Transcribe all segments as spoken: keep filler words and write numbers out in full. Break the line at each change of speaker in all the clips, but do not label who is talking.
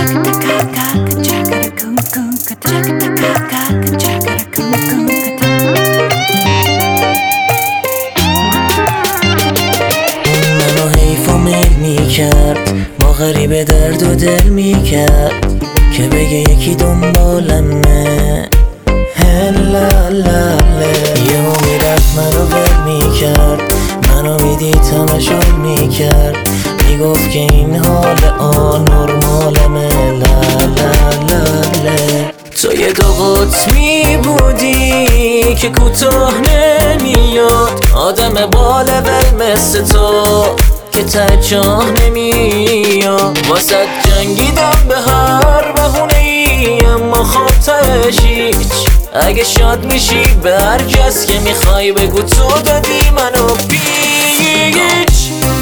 منو حیف و میل میکرد، با غریبه درد و دل میکرد که بگه یکی دنبالمه. هلالاله یهو میرفت منو ول میکرد، منو میدید تماشا میکرد، میگفت که این حال آنورمالمه. لالالاله تو یه دو قطمی بودی که کوتاه نمیاد، آدم بالول مثل تو که تجاه نمیاد. واسه جنگیدم به هر بهونه ای، اما خب تهش هیچ. اگه شاد میشی به هر کس که میخوای بگو تو دادی منو پیچ.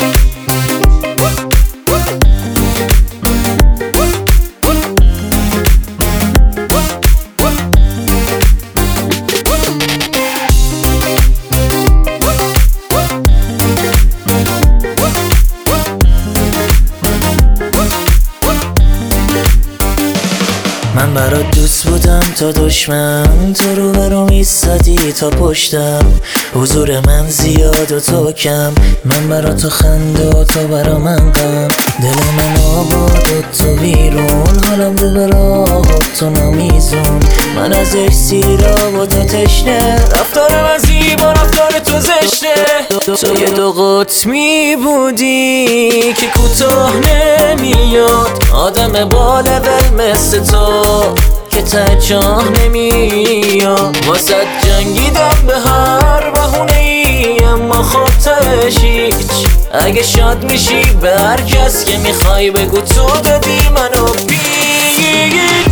من برات دوست بودم تا دشمن، تو رو برام ایستادی تا پشتم. حضور من زیاد و تو کم، من برا تو خنده و تو برا من غم. دل من آباد و تو بیرون، حالم رو به راه و تو نمیزون. من ازش سیراب و تو تشنه، رفتار من زیبا رفتار تو زشته. تو یه دو قطمی بودی که کوتاه نمیاد، آدم بالول مثل تو که تجاه نمیاد. واسه جنگیدم به هر بهونه ای، اما خب تهش هیچ. اگه شاد میشی به هر کس که میخوای بگو تو دادی منو پیچ.